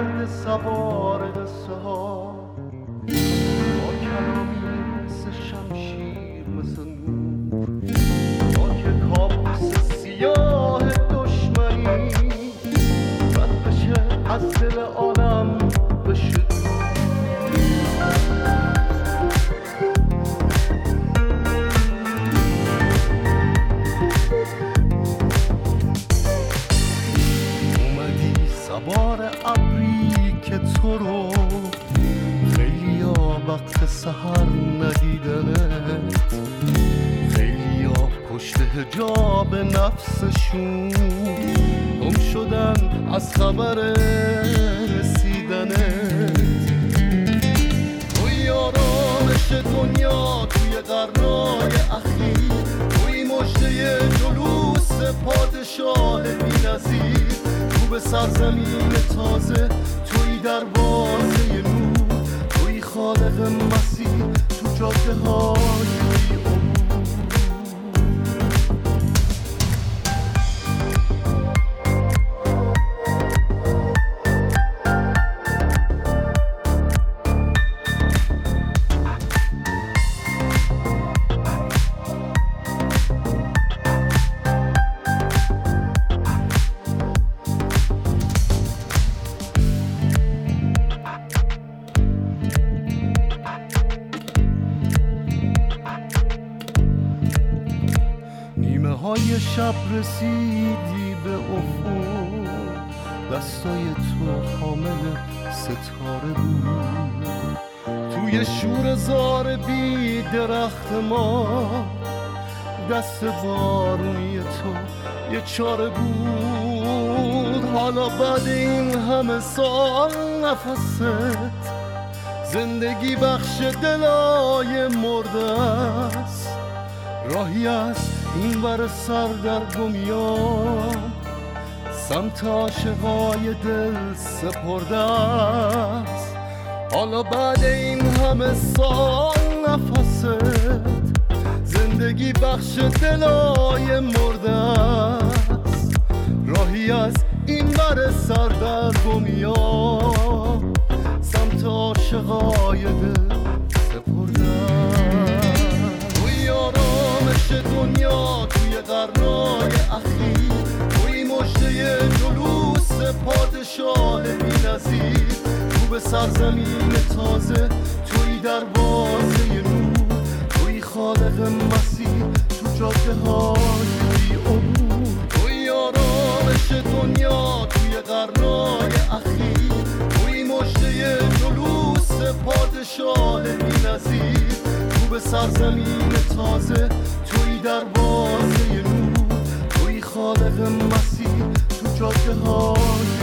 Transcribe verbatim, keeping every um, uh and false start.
مرد سوار قصه ها، با کلامی مثل شمشیر مثل نور، با که کابوس سیاه دشمنی رد بشه از دل عالم بشه. سوار ابری که تو رو خیلی ها وقت سحر ندیدنت، خیلی ها پشت حجاب نفسشون گم شدن از خبر رسیدنت. توی آرامش دنیا توی قرنای اخیر، توی مژده جلوس پادشاه بی‌نظیر، به سرزمین تازه، توی دروازه نور، توی خالق مسیح، تو جاده های بی‌عبور. های شب رسیدی به افق، دستای تو حامل ستاره بود، توی شور زار بی درخت ما دست بارونی تو یه چاره بود. حالا بعد این همه سال نفست زندگی بخش دلای مرده است، راهی است این بر سر در گمیام سمت عاشقای دل سپرده است. حالا بعد این همه سال نفست زندگی بخش دلای مرده است، راهی است این بر سر در گمیام سمت عاشقای دل سپرده است. توی آرامش دنیا توی قرنای اخیر، توی مژده جلوس پادشاه بی‌نظیر، تو به سرزمین تازه، توی دروازه نور، توی خالق مسیح، تو جاده های بی‌عبور. توی آرامش دنیا توی قرنای اخیر، توی مژده جلوس پادشاه بی‌نظیر، تو به سرزمین تازه، توی دروازه نور، توی خالق مسیح، تو جاده های